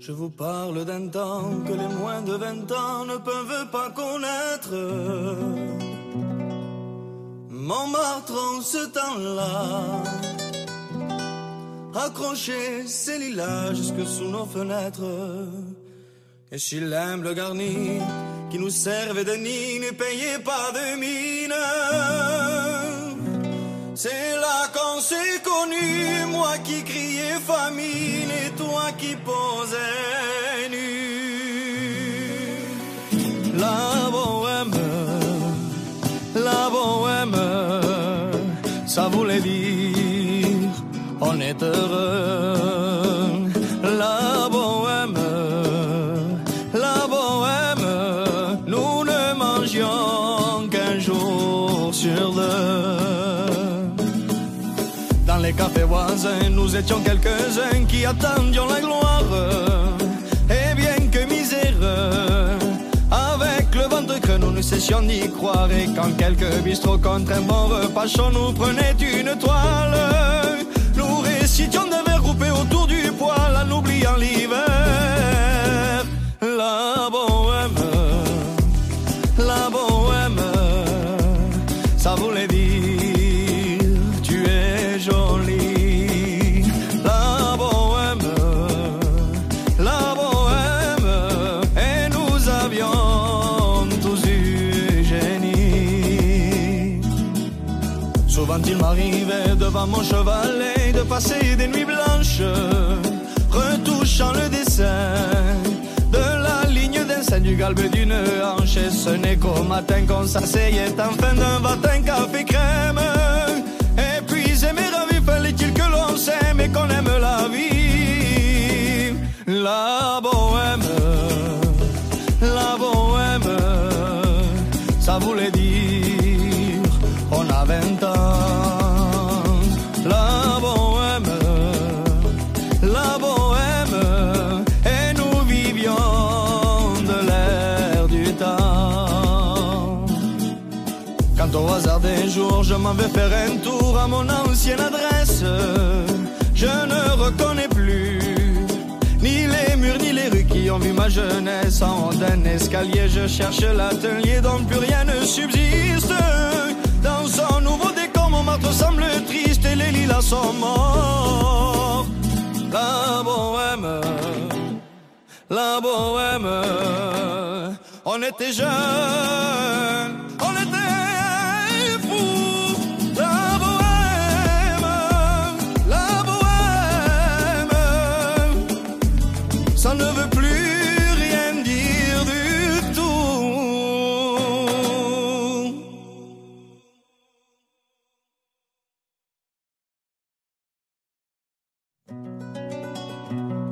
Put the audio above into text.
Je vous parle d'un temps que les moins de 20 ans ne peuvent pas connaître. Montmartre en ce temps-là, accrocher ses lilas jusque sous nos fenêtres. Et si l'humble garni qui nous servait de nid ne payait pas de mine, c'est là qu'on s'est connus, moi qui criais famine et toi qui posais nu. La bohème, ça voulait dire on est heureux. La bohème, nous ne mangions qu'un jour sur deux. Dans les cafés voisins, nous étions quelques-uns qui attendions la gloire. Et bien que miséreux, avec le ventre creux, nous ne cessions d'y croire. Et quand quelques bistrots contre un bon repas chaud nous prenaient une toile, nous récitions des vers groupés autour du poêle en oubliant l'hiver. La bohème, ça voulait dire tu es jolie. La bohème, et nous avions tous eu génie. Souvent il m'arrivait devant mon chevalet de passer des nuits blanches, retouchant le dessin de la ligne d'un sein du galbe d'une hanche. Et ce n'est qu'au matin qu'on s'asseyait enfin d'un vatin café crème. Épuisé mais ravi, fallait-il que l'on s'aime et qu'on aime la vie. La bohème, ça voulait dire on a 20 ans. La bohème, et nous vivions de l'air du temps. Quand au hasard des jours je m'en vais faire un tour à mon ancienne adresse, je ne reconnais plus ni les murs ni les rues qui ont vu ma jeunesse. En haut d'un escalier je cherche l'atelier dont plus rien ne subsiste. Dans son nouveau décor, Montmartre semble triste et les lilas sont morts. La bohème, on était jeunes